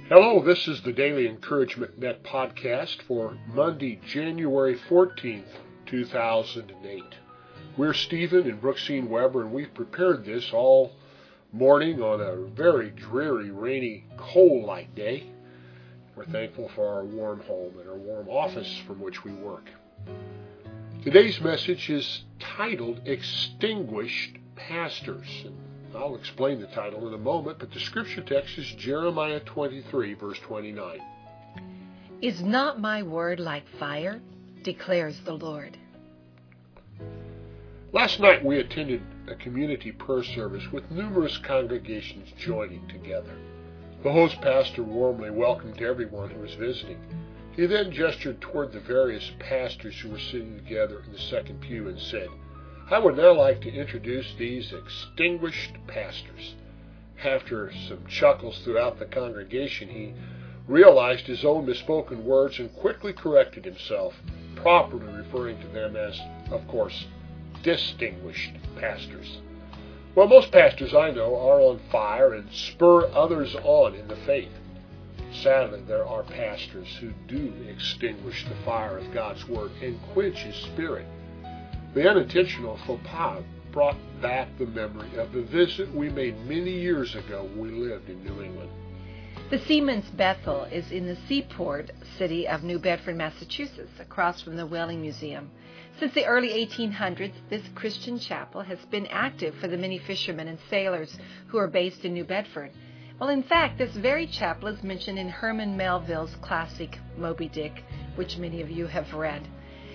Hello, this is the Daily Encouragement Net podcast for Monday, January 14th, 2008. We're Stephen and Brooksine Weber, and we've prepared this all morning on a very dreary, rainy, cold-like day. We're thankful for our warm home and our warm office from which we work. Today's message is titled Extinguished Pastors. I'll explain the title in a moment, but the scripture text is Jeremiah 23, verse 29. Is not my word like fire, declares the Lord. Last night we attended a community prayer service with numerous congregations joining together. The host pastor warmly welcomed everyone who was visiting. He then gestured toward the various pastors who were sitting together in the second pew and said, "I would now like to introduce these extinguished pastors." After some chuckles throughout the congregation, he realized his own misspoken words and quickly corrected himself, properly referring to them as, of course, distinguished pastors. Well, most pastors I know are on fire and spur others on in the faith. Sadly, there are pastors who do extinguish the fire of God's Word and quench His Spirit. The unintentional faux pas brought back the memory of the visit we made many years ago when we lived in New England. The Seamen's Bethel is in the seaport city of New Bedford, Massachusetts, across from the Whaling Museum. Since the early 1800s, this Christian chapel has been active for the many fishermen and sailors who are based in New Bedford. Well, in fact, this very chapel is mentioned in Herman Melville's classic Moby Dick, which many of you have read.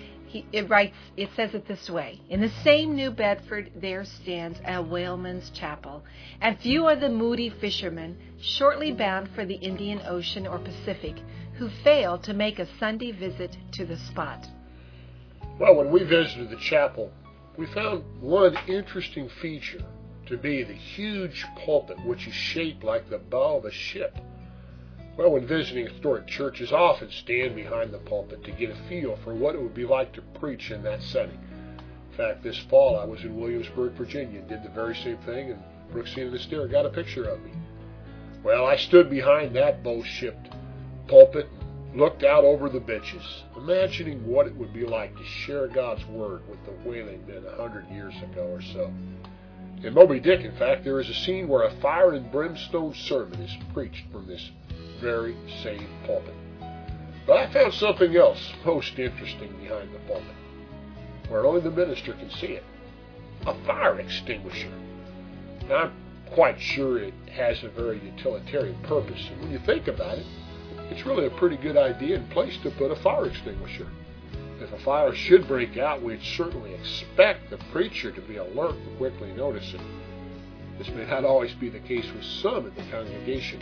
It says it this way: "In the same New Bedford there stands a whaleman's chapel, and few are the moody fishermen, shortly bound for the Indian Ocean or Pacific, who fail to make a Sunday visit to the spot." Well, when we visited the chapel, we found one interesting feature to be the huge pulpit, which is shaped like the bow of a ship. Well, when visiting historic churches, I often stand behind the pulpit to get a feel for what it would be like to preach in that setting. In fact, this fall I was in Williamsburg, Virginia, and did the very same thing, and Brooksine and Esther got a picture of me. Well, I stood behind that bow-shaped pulpit and looked out over the benches, imagining what it would be like to share God's Word with the whaling men 100 years ago or so. In Moby Dick, in fact, there is a scene where a fire and brimstone sermon is preached from this very same pulpit. But I found something else most interesting behind the pulpit, where only the minister can see it: a fire extinguisher. Now, I'm quite sure it has a very utilitarian purpose, and when you think about it, it's really a pretty good idea and place to put a fire extinguisher. If a fire should break out, we'd certainly expect the preacher to be alert and quickly notice it. This may not always be the case with some in the congregation,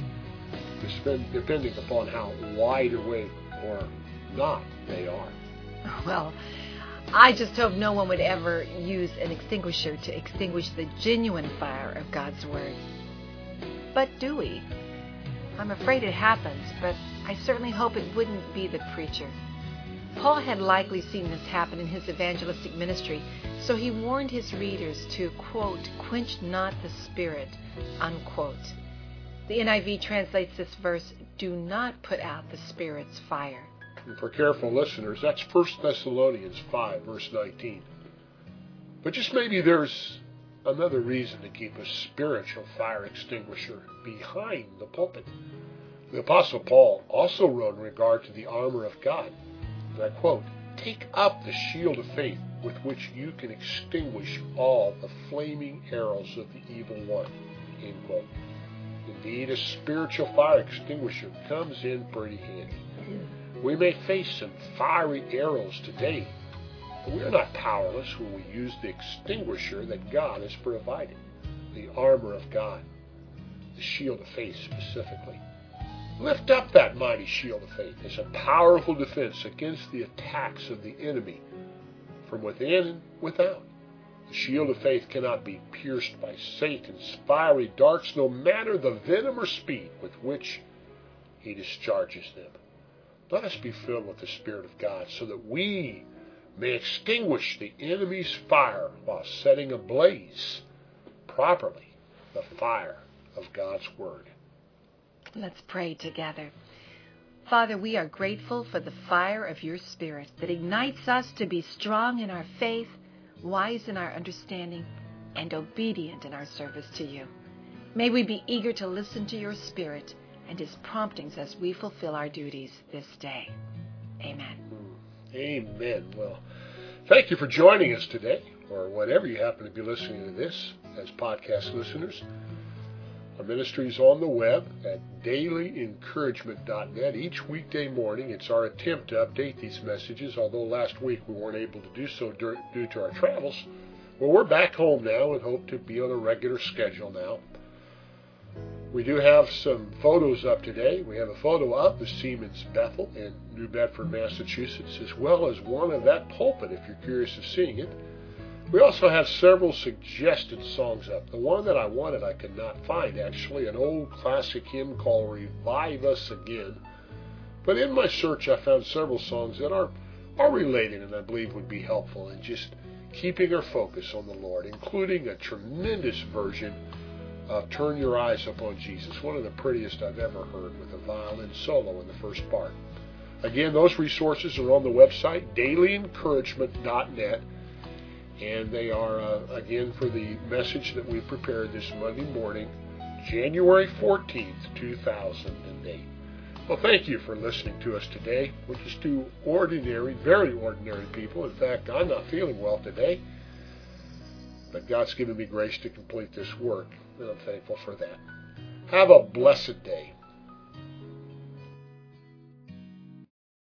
depending upon how wide awake or not they are. Well, I just hope no one would ever use an extinguisher to extinguish the genuine fire of God's Word. But do we? I'm afraid it happens, but I certainly hope it wouldn't be the preacher. Paul had likely seen this happen in his evangelistic ministry, so he warned his readers to, quote, "quench not the Spirit," unquote. The NIV translates this verse, "do not put out the Spirit's fire." And for careful listeners, that's 1 Thessalonians 5, verse 19. But just maybe there's another reason to keep a spiritual fire extinguisher behind the pulpit. The Apostle Paul also wrote in regard to the armor of God, and I quote, "Take up the shield of faith with which you can extinguish all the flaming arrows of the evil one," end quote. Indeed, a spiritual fire extinguisher comes in pretty handy. We may face some fiery arrows today, but we are not powerless when we use the extinguisher that God has provided, the armor of God, the shield of faith specifically. Lift up that mighty shield of faith as a powerful defense against the attacks of the enemy from within and without. The shield of faith cannot be pierced by Satan's fiery darts, no matter the venom or speed with which he discharges them. Let us be filled with the Spirit of God so that we may extinguish the enemy's fire while setting ablaze properly the fire of God's Word. Let's pray together. Father, we are grateful for the fire of your Spirit that ignites us to be strong in our faith, wise in our understanding, and obedient in our service to you. May we be eager to listen to your Spirit and his promptings as we fulfill our duties this day. Amen. Amen. Well, thank you for joining us today, or whenever you happen to be listening to this as podcast listeners. Our ministry is on the web at dailyencouragement.net. Each weekday morning, it's our attempt to update these messages, although last week we weren't able to do so due to our travels. Well, we're back home now and hope to be on a regular schedule now. We do have some photos up today. We have a photo of the Siemens Bethel in New Bedford, Massachusetts, as well as one of that pulpit if you're curious of seeing it. We also have several suggested songs up. The one that I wanted I could not find, actually, an old classic hymn called Revive Us Again. But in my search I found several songs that are related and I believe would be helpful in just keeping our focus on the Lord, including a tremendous version of Turn Your Eyes Upon Jesus, one of the prettiest I've ever heard, with a violin solo in the first part. Again, those resources are on the website, dailyencouragement.net. And they are, again, for the message that we prepared this Monday morning, January 14th, 2008. Well, thank you for listening to us today. We're just two ordinary, very ordinary people. In fact, I'm not feeling well today. But God's given me grace to complete this work, and I'm thankful for that. Have a blessed day.